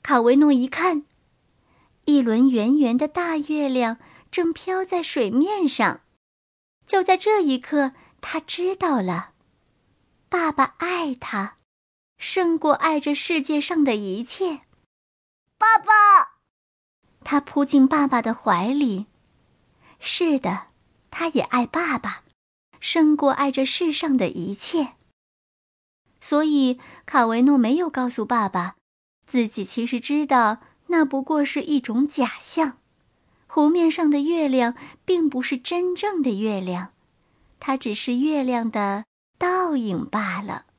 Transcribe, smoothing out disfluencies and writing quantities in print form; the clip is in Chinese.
卡维诺一看，一轮圆圆的大月亮正飘在水面上。就在这一刻，他知道了，爸爸爱他，胜过爱这世界上的一切。 爸爸！ 他扑进爸爸的怀里。是的，他也爱爸爸，胜过爱这世上的一切。所以卡维诺没有告诉爸爸，自己其实知道那不过是一种假象。湖面上的月亮并不是真正的月亮，它只是月亮的倒影罢了。